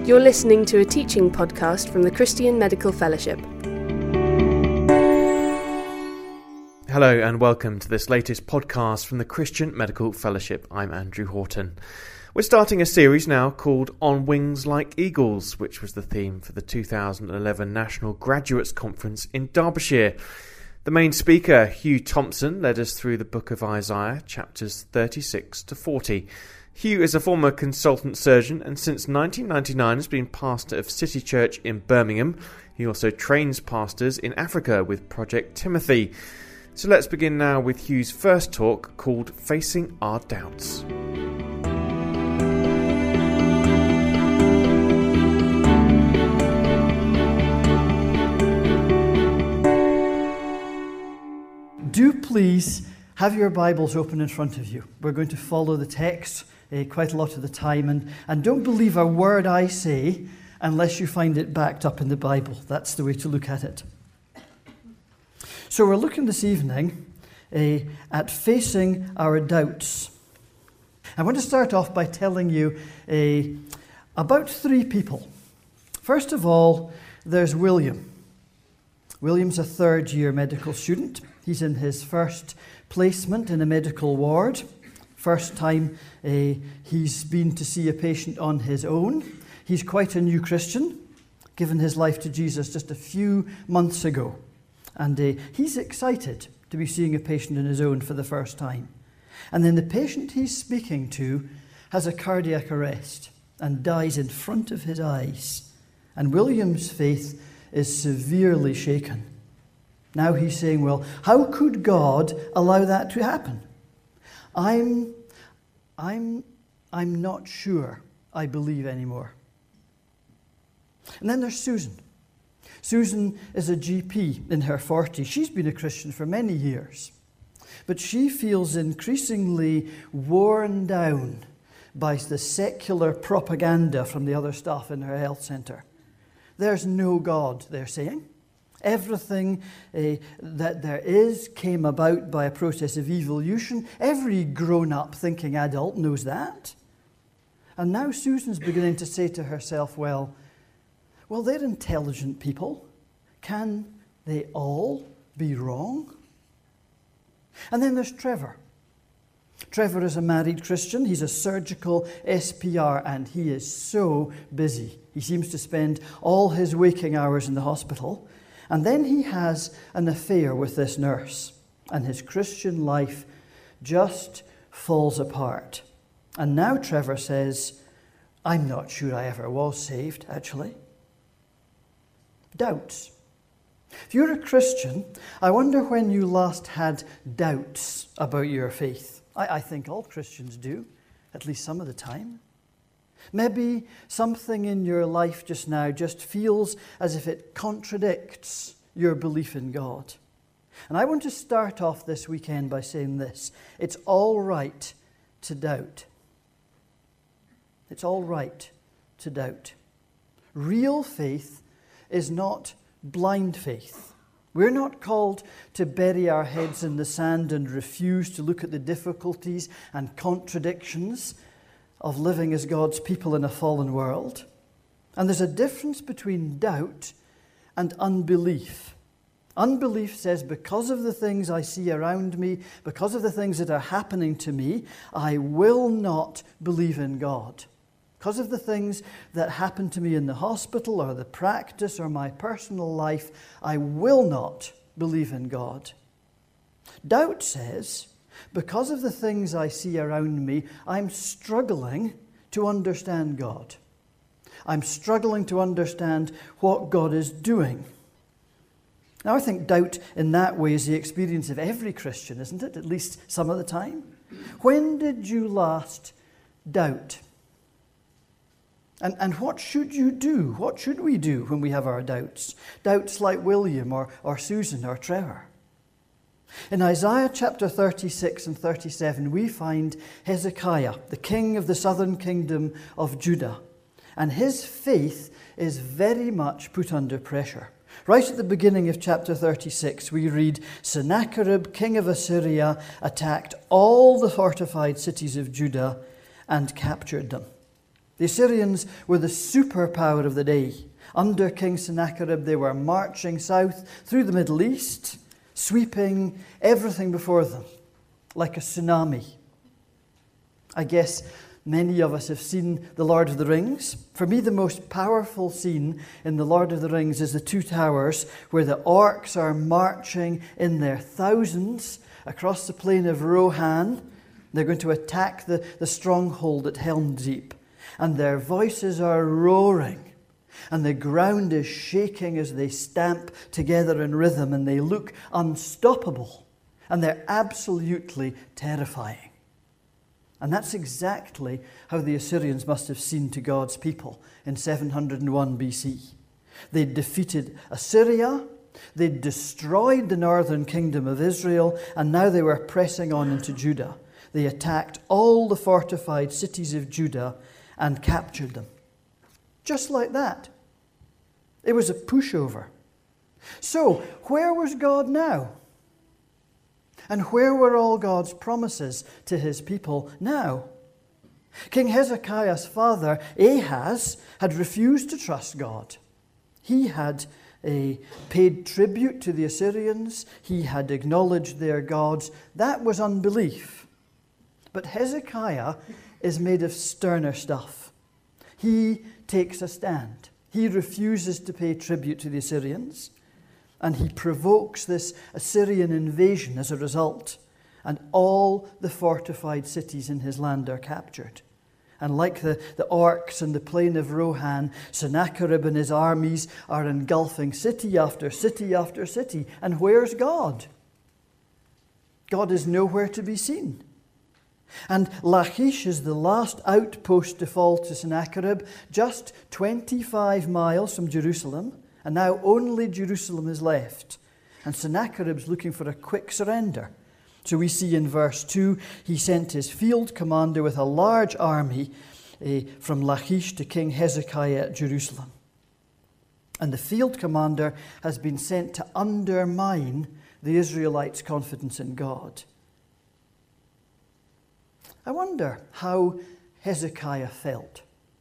You're listening to a teaching podcast from the Christian Medical Fellowship. Hello and welcome to this latest podcast from the Christian Medical Fellowship. I'm Andrew Horton. We're starting a series now called On Wings Like Eagles, which was the theme for the 2011 National Graduates Conference in Derbyshire. The main speaker, Hugh Thompson, led us through the book of Isaiah, chapters 36 to 40. Hugh is a former consultant surgeon and since 1999 has been pastor of City Church in Birmingham. He also trains pastors in Africa with Project Timothy. So let's begin now with Hugh's first talk called Facing Our Doubts. Do please have your Bibles open in front of you. We're going to follow the text quite a lot of the time, and don't believe a word I say unless you find it backed up in the Bible. That's the way to look at it. So we're looking this evening at facing our doubts. I want to start off by telling you about three people. First of all, there's William. William's a third-year medical student. He's in his first placement in a medical ward. First time he's been to see a patient on his own. He's quite a new Christian, given his life to Jesus just a few months ago. And he's excited to be seeing a patient on his own for the first time. And then the patient he's speaking to has a cardiac arrest and dies in front of his eyes. And William's faith is severely shaken. Now he's saying, well, how could God allow that to happen? I'm not sure I believe anymore. And then there's Susan. Susan is a GP in her 40s. She's been a Christian for many years. But she feels increasingly worn down by the secular propaganda from the other staff in her health centre. There's no God, they're saying. Everything that there is came about by a process of evolution. Every grown-up thinking adult knows that. And now Susan's beginning to say to herself, well, they're intelligent people. Can they all be wrong? And then there's Trevor. Trevor is a married Christian. He's a surgical SPR and he is so busy. He seems to spend all his waking hours in the hospital. And then he has an affair with this nurse, and his Christian life just falls apart. And now Trevor says, I'm not sure I ever was saved, actually. Doubts. If you're a Christian, I wonder when you last had doubts about your faith. I think all Christians do, at least some of the time. Maybe something in your life just now just feels as if it contradicts your belief in God. And I want to start off this weekend by saying this. It's all right to doubt. It's all right to doubt. Real faith is not blind faith. We're not called to bury our heads in the sand and refuse to look at the difficulties and contradictions of living as God's people in a fallen world. And there's a difference between doubt and unbelief. Unbelief says, because of the things I see around me, because of the things that are happening to me, I will not believe in God. Because of the things that happen to me in the hospital or the practice or my personal life, I will not believe in God. Doubt says, because of the things I see around me, I'm struggling to understand God. I'm struggling to understand what God is doing. Now, I think doubt in that way is the experience of every Christian, isn't it? At least some of the time. When did you last doubt? And what should you do? What should we do when we have our doubts? Doubts like William or Susan or Trevor. In Isaiah chapter 36 and 37, we find Hezekiah, the king of the southern kingdom of Judah. And his faith is very much put under pressure. Right at the beginning of chapter 36, we read, Sennacherib, king of Assyria, attacked all the fortified cities of Judah and captured them. The Assyrians were the superpower of the day. Under King Sennacherib, they were marching south through the Middle East, sweeping everything before them like a tsunami. I guess many of us have seen The Lord of the Rings. For me, the most powerful scene in The Lord of the Rings is the Two Towers, where the orcs are marching in their thousands across the plain of Rohan. They're going to attack the stronghold at Helm's Deep. And their voices are roaring. And the ground is shaking as they stamp together in rhythm, and they look unstoppable. And they're absolutely terrifying. And that's exactly how the Assyrians must have seemed to God's people in 701 BC. They'd defeated Assyria, they'd destroyed the northern kingdom of Israel, and now they were pressing on into Judah. They attacked all the fortified cities of Judah and captured them. Just like that. It was a pushover. So, where was God now? And where were all God's promises to his people now? King Hezekiah's father, Ahaz, had refused to trust God. He had paid tribute to the Assyrians. He had acknowledged their gods. That was unbelief. But Hezekiah is made of sterner stuff. He takes a stand. He refuses to pay tribute to the Assyrians, and he provokes this Assyrian invasion as a result, and all the fortified cities in his land are captured. And like the orcs in the plain of Rohan, Sennacherib and his armies are engulfing city after city after city. And where's God? God is nowhere to be seen. And Lachish is the last outpost to fall to Sennacherib, just 25 miles from Jerusalem, and now only Jerusalem is left. And Sennacherib's looking for a quick surrender. So we see in verse 2, he sent his field commander with a large army from Lachish to King Hezekiah at Jerusalem. And the field commander has been sent to undermine the Israelites' confidence in God. I wonder how Hezekiah felt.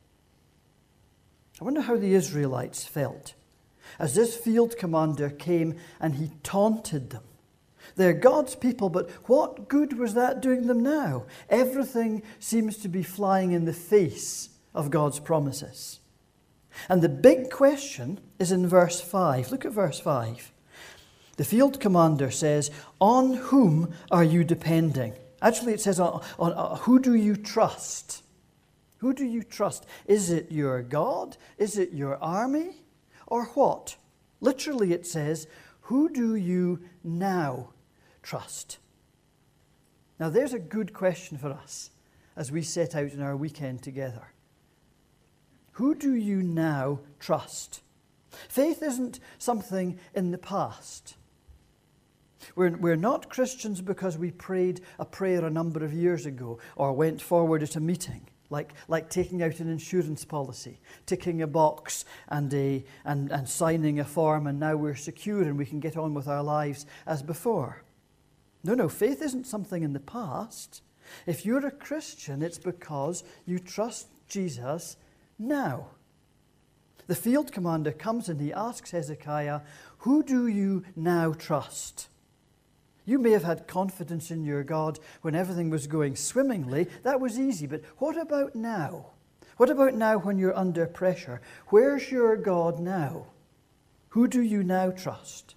I wonder how the Israelites felt as this field commander came and he taunted them. They're God's people, but what good was that doing them now? Everything seems to be flying in the face of God's promises. And the big question is in verse 5. Look at verse 5. The field commander says, "On whom are you depending?" Actually, it says, on who do you trust? Who do you trust? Is it your God? Is it your army? Or what? Literally, it says, who do you now trust? Now, there's a good question for us as we set out in our weekend together. Who do you now trust? Faith isn't something in the past. We're not Christians because we prayed a prayer a number of years ago or went forward at a meeting, like taking out an insurance policy, ticking a box and signing a form, and now we're secure and we can get on with our lives as before. No, faith isn't something in the past. If you're a Christian, it's because you trust Jesus now. The field commander comes and he asks Hezekiah, "Who do you now trust?" You may have had confidence in your God when everything was going swimmingly. That was easy. But what about now? What about now when you're under pressure? Where's your God now? Who do you now trust?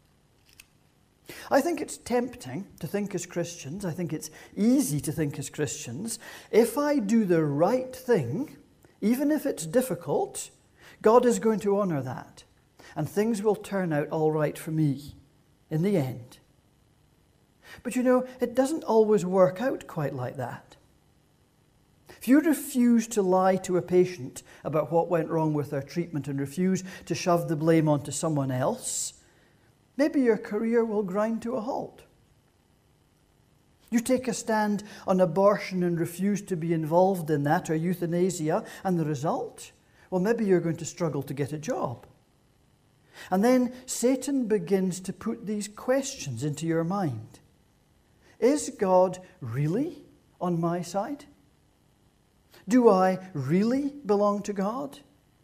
I think it's tempting to think as Christians. I think it's easy to think as Christians. If I do the right thing, even if it's difficult, God is going to honor that. And things will turn out all right for me in the end. But it doesn't always work out quite like that. If you refuse to lie to a patient about what went wrong with their treatment and refuse to shove the blame onto someone else, maybe your career will grind to a halt. You take a stand on abortion and refuse to be involved in that, or euthanasia, and the result? Well, maybe you're going to struggle to get a job. And then Satan begins to put these questions into your mind. Is God really on my side? Do I really belong to God?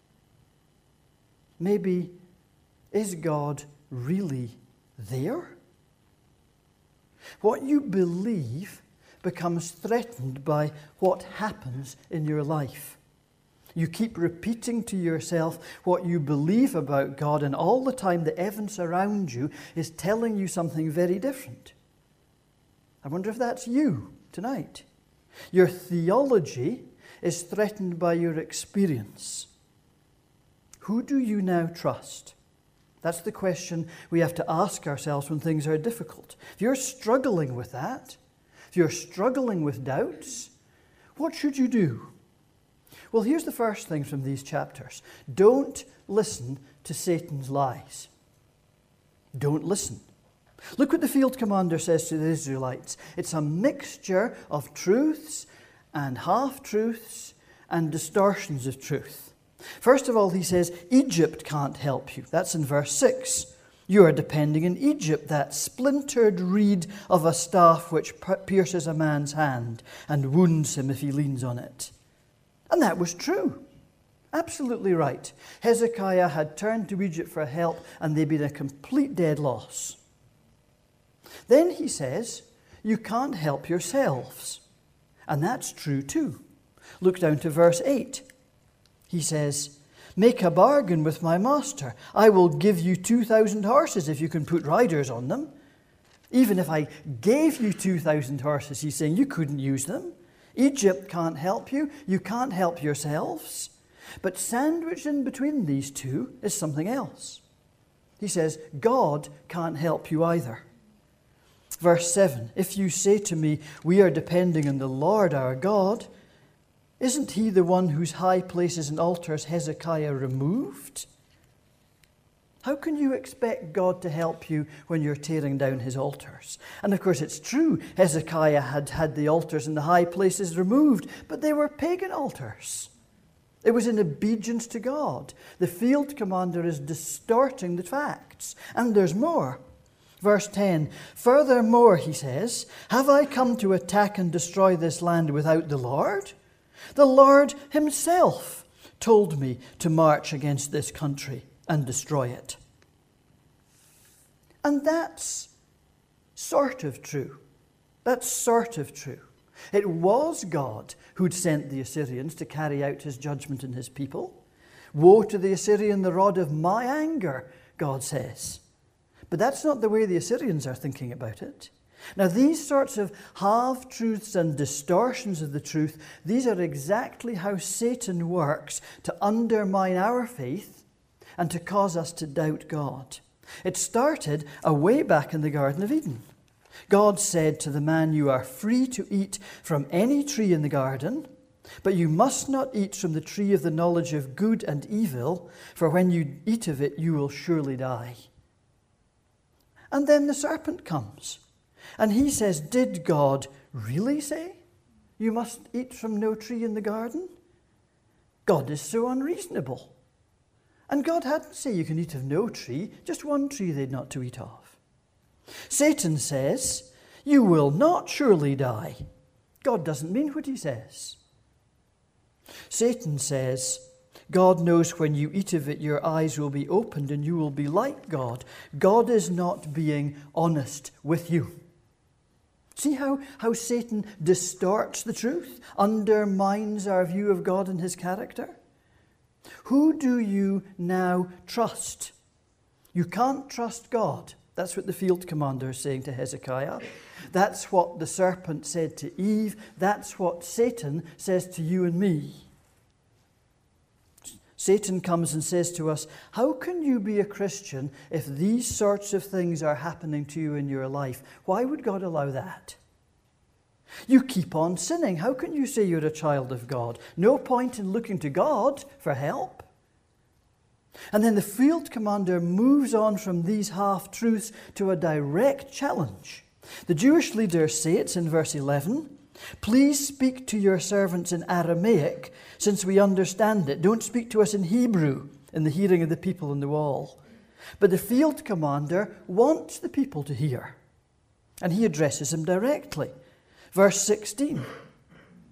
Maybe, is God really there? What you believe becomes threatened by what happens in your life. You keep repeating to yourself what you believe about God, and all the time the evidence around you is telling you something very different. I wonder if that's you tonight. Your theology is threatened by your experience. Who do you now trust? That's the question we have to ask ourselves when things are difficult. If you're struggling with that, if you're struggling with doubts, what should you do? Well, here's the first thing from these chapters. Don't listen to Satan's lies. Don't listen. Look what the field commander says to the Israelites. It's a mixture of truths and half-truths and distortions of truth. First of all, he says, Egypt can't help you. That's in verse 6. You are depending on Egypt, that splintered reed of a staff which pierces a man's hand and wounds him if he leans on it. And that was true. Absolutely right. Hezekiah had turned to Egypt for help, and they'd been a complete dead loss. Then he says, you can't help yourselves. And that's true too. Look down to verse 8. He says, make a bargain with my master. I will give you 2,000 horses if you can put riders on them. Even if I gave you 2,000 horses, he's saying you couldn't use them. Egypt can't help you. You can't help yourselves. But sandwiched in between these two is something else. He says, God can't help you either. Verse 7, if you say to me, we are depending on the Lord our God, isn't he the one whose high places and altars Hezekiah removed? How can you expect God to help you when you're tearing down his altars? And of course it's true, Hezekiah had the altars and the high places removed, but they were pagan altars. It was in obedience to God. The field commander is distorting the facts. And there's more. Verse 10, furthermore, he says, have I come to attack and destroy this land without the Lord? The Lord himself told me to march against this country and destroy it. And that's sort of true. That's sort of true. It was God who'd sent the Assyrians to carry out his judgment in his people. Woe to the Assyrian, the rod of my anger, God says. But that's not the way the Assyrians are thinking about it. Now, these sorts of half-truths and distortions of the truth, these are exactly how Satan works to undermine our faith and to cause us to doubt God. It started way back in the Garden of Eden. God said to the man, you are free to eat from any tree in the garden, but you must not eat from the tree of the knowledge of good and evil, for when you eat of it, you will surely die. And then the serpent comes, and he says, did God really say you must eat from no tree in the garden? God is so unreasonable. And God hadn't said you can eat of no tree, just one tree they'd not to eat of. Satan says, you will not surely die. God doesn't mean what he says. Satan says, God knows when you eat of it, your eyes will be opened and you will be like God. God is not being honest with you. See how Satan distorts the truth, undermines our view of God and his character? Who do you now trust? You can't trust God. That's what the field commander is saying to Hezekiah. That's what the serpent said to Eve. That's what Satan says to you and me. Satan comes and says to us, how can you be a Christian if these sorts of things are happening to you in your life? Why would God allow that? You keep on sinning. How can you say you're a child of God? No point in looking to God for help. And then the field commander moves on from these half-truths to a direct challenge. The Jewish leaders say, it's in verse 11, please speak to your servants in Aramaic, since we understand it. Don't speak to us in Hebrew, in the hearing of the people on the wall. But the field commander wants the people to hear, and he addresses them directly. Verse 16,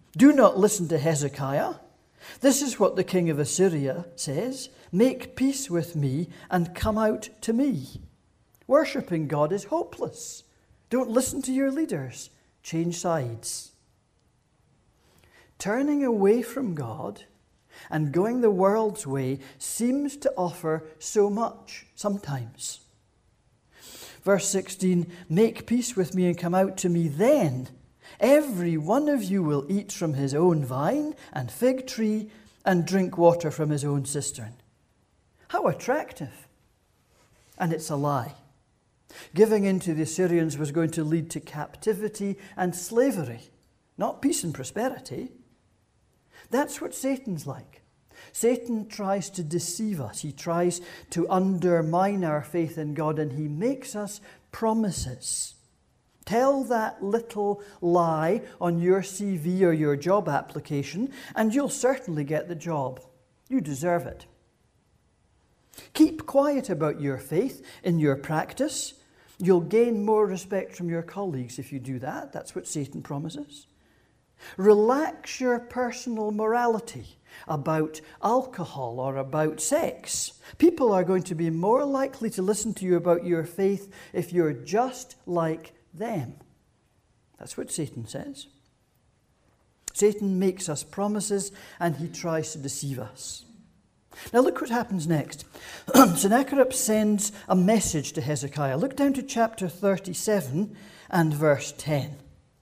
Do not listen to Hezekiah. This is what the king of Assyria says. Make peace with me and come out to me. Worshipping God is hopeless. Don't listen to your leaders. Change sides. Turning away from God and going the world's way seems to offer so much sometimes. Verse 16, make peace with me and come out to me, then every one of you will eat from his own vine and fig tree and drink water from his own cistern. How attractive. And it's a lie. Giving in to the Assyrians was going to lead to captivity and slavery, not peace and prosperity. That's what Satan's like. Satan tries to deceive us. He tries to undermine our faith in God, and he makes us promises. Tell that little lie on your CV or your job application, and you'll certainly get the job. You deserve it. Keep quiet about your faith in your practice. You'll gain more respect from your colleagues if you do that. That's what Satan promises. Relax your personal morality about alcohol or about sex. People are going to be more likely to listen to you about your faith if you're just like them. That's what Satan says. Satan makes us promises and he tries to deceive us. Now look what happens next. Sennacherib sends a message to Hezekiah. Look down to chapter 37 and verse 10.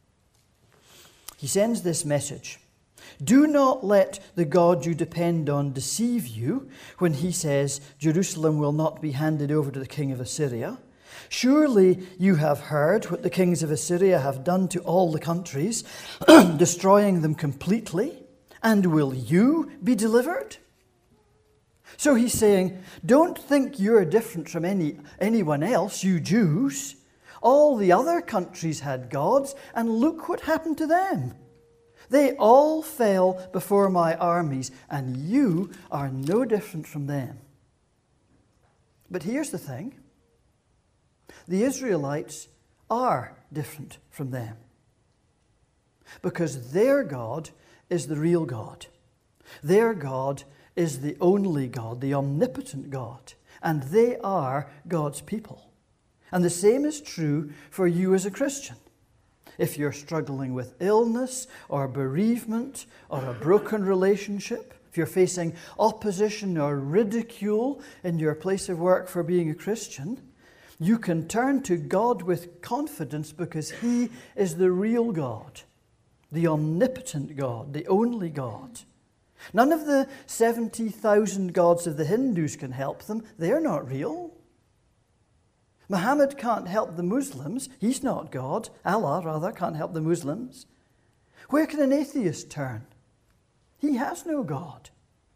He sends this message. Do not let the God you depend on deceive you when he says Jerusalem will not be handed over to the king of Assyria. Surely you have heard what the kings of Assyria have done to all the countries, destroying them completely. And will you be delivered? So he's saying, don't think you're different from anyone else, you Jews. All the other countries had gods, and look what happened to them. They all fell before my armies, and you are no different from them. But here's the thing. The Israelites are different from them. Because their God is the real God. Their God is the only God, the omnipotent God. And they are God's people. And the same is true for you as a Christian. If you're struggling with illness or bereavement or a broken relationship, if you're facing opposition or ridicule in your place of work for being a Christian, you can turn to God with confidence because he is the real God, the omnipotent God, the only God. None of the 70,000 gods of the Hindus can help them. They're not real. Muhammad can't help the Muslims. He's not God. Allah, rather, can't help the Muslims. Where can an atheist turn? He has no God.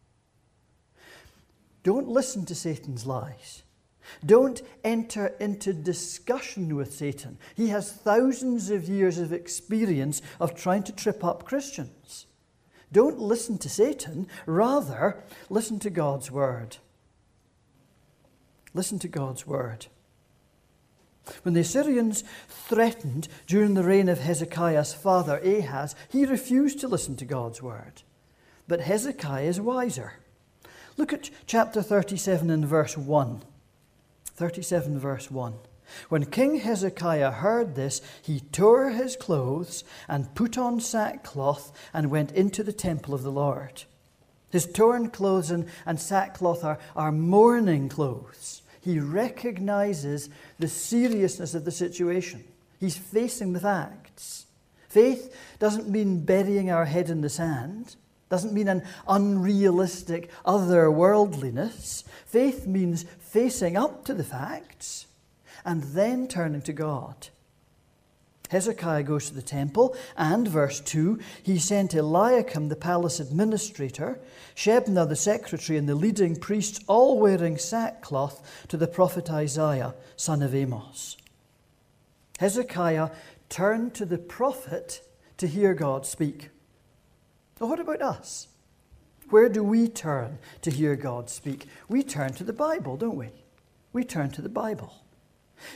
Don't listen to Satan's lies. Don't enter into discussion with Satan. He has thousands of years of experience of trying to trip up Christians. Don't listen to Satan. Rather, listen to God's word. Listen to God's word. When the Assyrians threatened during the reign of Hezekiah's father Ahaz, he refused to listen to God's word. But Hezekiah is wiser. Look at chapter 37 and verse 1. 37 verse 1. When King Hezekiah heard this, he tore his clothes and put on sackcloth and went into the temple of the Lord. His torn clothes and sackcloth are mourning clothes. He recognizes the seriousness of the situation. He's facing the facts. Faith doesn't mean burying our head in the sand. Doesn't mean an unrealistic otherworldliness. Faith means facing up to the facts and then turning to God. Hezekiah goes to the temple, and verse 2, he sent Eliakim, the palace administrator, Shebna, the secretary, and the leading priests, all wearing sackcloth, to the prophet Isaiah, son of Amos. Hezekiah turned to the prophet to hear God speak. Well, what about us? Where do we turn to hear God speak? We turn to the Bible, don't we? We turn to the Bible.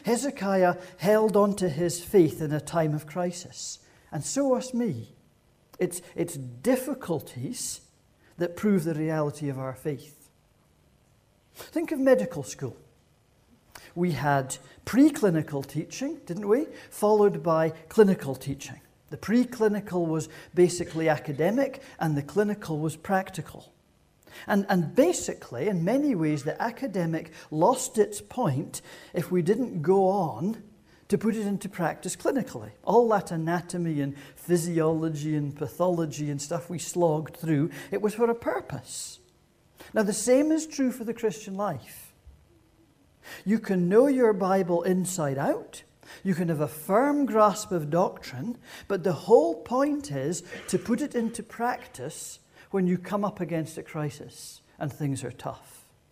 Hezekiah held on to his faith in a time of crisis, and so was me. It's difficulties that prove the reality of our faith. Think of medical school. We had preclinical teaching, didn't we? Followed by clinical teaching. The preclinical was basically academic and the clinical was practical. And basically, in many ways, the academic lost its point if we didn't go on to put it into practice clinically. All that anatomy and physiology and pathology and stuff we slogged through, it was for a purpose. Now, the same is true for the Christian life. You can know your Bible inside out. You can have a firm grasp of doctrine, but the whole point is to put it into practice when you come up against a crisis and things are tough.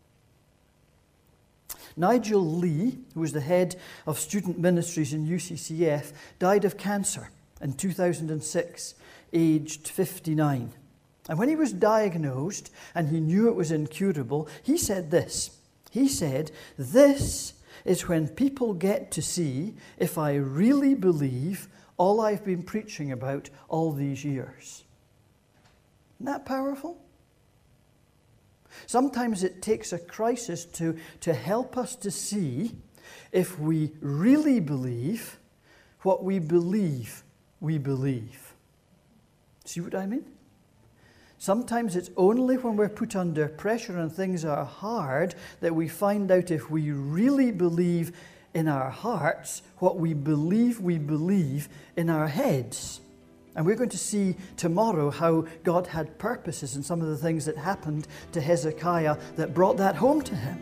Nigel Lee, who was the head of student ministries in UCCF, died of cancer in 2006, aged 59. And when he was diagnosed and he knew it was incurable, he said this. He said, "This is when people get to see if I really believe all I've been preaching about all these years." Isn't that powerful? Sometimes it takes a crisis to help us to see if we really believe what we believe we believe. See what I mean? Sometimes it's only when we're put under pressure and things are hard that we find out if we really believe in our hearts what we believe in our heads. And we're going to see tomorrow how God had purposes in some of the things that happened to Hezekiah that brought that home to him.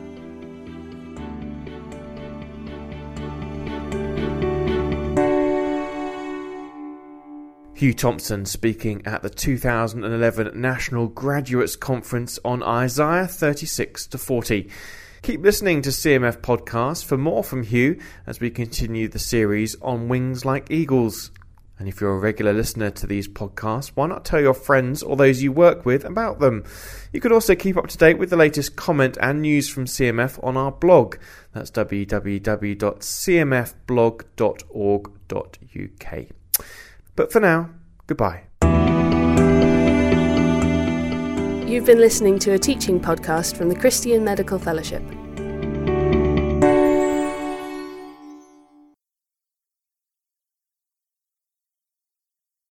Hugh Thompson speaking at the 2011 National Graduates Conference on Isaiah 36-40. Keep listening to CMF Podcasts for more from Hugh as we continue the series on Wings Like Eagles. And if you're a regular listener to these podcasts, why not tell your friends or those you work with about them? You could also keep up to date with the latest comment and news from CMF on our blog. That's www.cmfblog.org.uk. But for now, goodbye. You've been listening to a teaching podcast from the Christian Medical Fellowship.